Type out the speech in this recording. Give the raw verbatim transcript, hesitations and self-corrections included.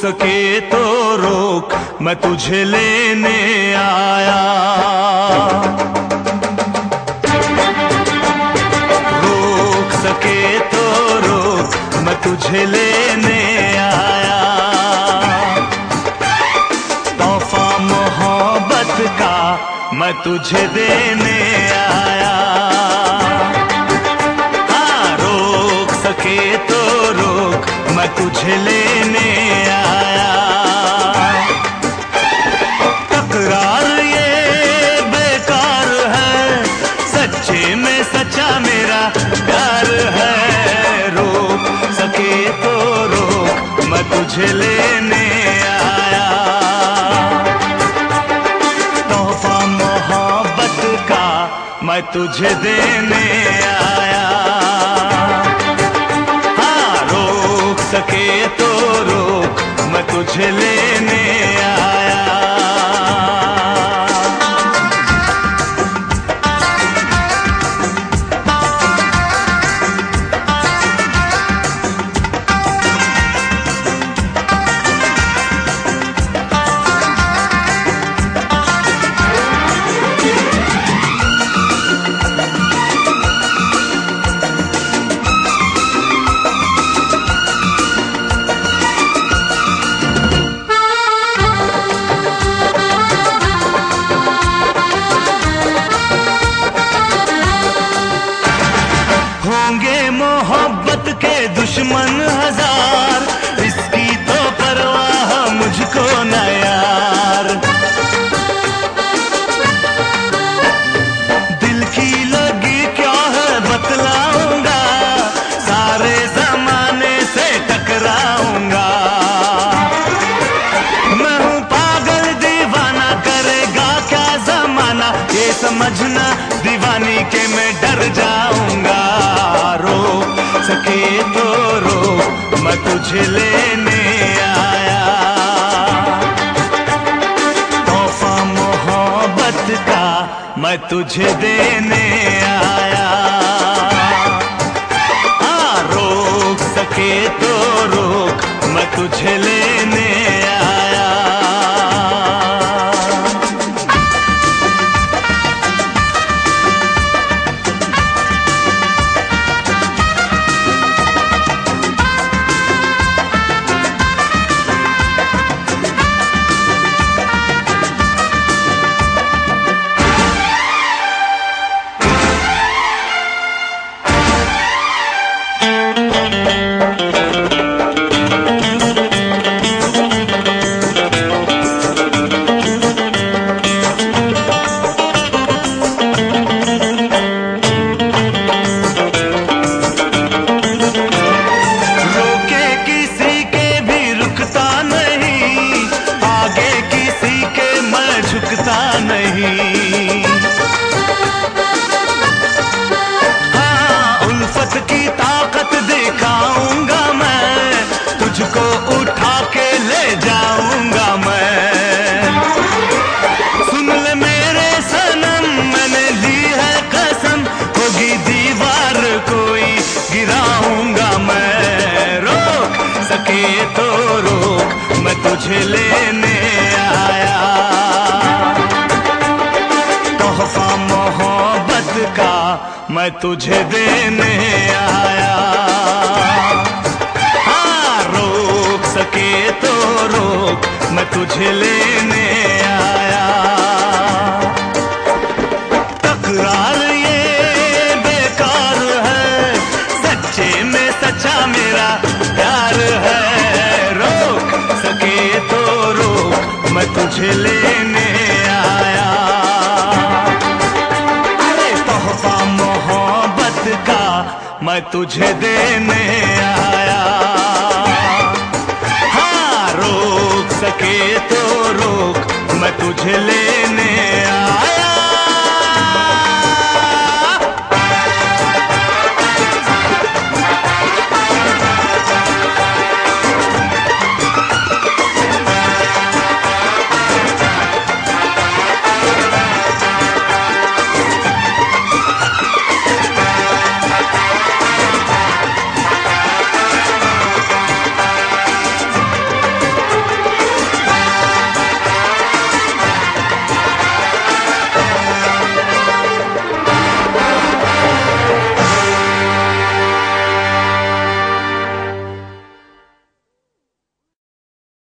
सके तो रोक, मैं तुझे लेने आया। रोक सके तो रोक, मैं तुझे लेने आया। तोहफा मोहब्बत का मैं तुझे देने आया। हाँ, रोक सके तो रोक, मैं तुझे लेने आया। तकरार ये बेकार है, सच्चे में सच्चा मेरा प्यार है। रोक सके तो रोक, मैं तुझे लेने आया। तोहफा मोहब्बत का मैं तुझे देने आया। सके तो रोक, मैं तुझे लेने आया। होंगे मोहब्बत के दुश्मन हजार, इसकी तो परवाह मुझको न यार। दिल की लगी क्या है बतलाऊंगा, सारे जमाने से टकराऊंगा। मैं हूँ पागल दीवाना, करेगा क्या जमाना, ये समझना दीवानी के मैं डर जाऊंगा। रोक सके तो रोक, मैं तुझे लेने आया। तोहफा मोहब्बत का मैं तुझे देने आया। हाँ, रोक सके तो रोक, मैं तुझे लेने आया। नहीं हाँ, उल्फत की ताकत दिखाऊंगा मैं, तुझको उठा के ले जाऊंगा मैं। सुन ले मेरे सनम, मैंने ली है कसम, होगी दीवार कोई गिराऊंगा मैं। रोक सके तो रोक, मैं तुझे लेने आया। तोहफा मोहब्बत का मैं तुझे देने आया। हाँ, रोक सके तो रोक, मैं तुझे लेने आया। तकरार ये बेकार है, सच्चे में सच्चा मेरा प्यार है। रोक सके तो रोक, मैं तुझे लेने आया। अरे तोहफा मोहब्बत का मैं तुझे देने आया। हाँ, रोक सके तो रोक, मैं तुझे लेने आया।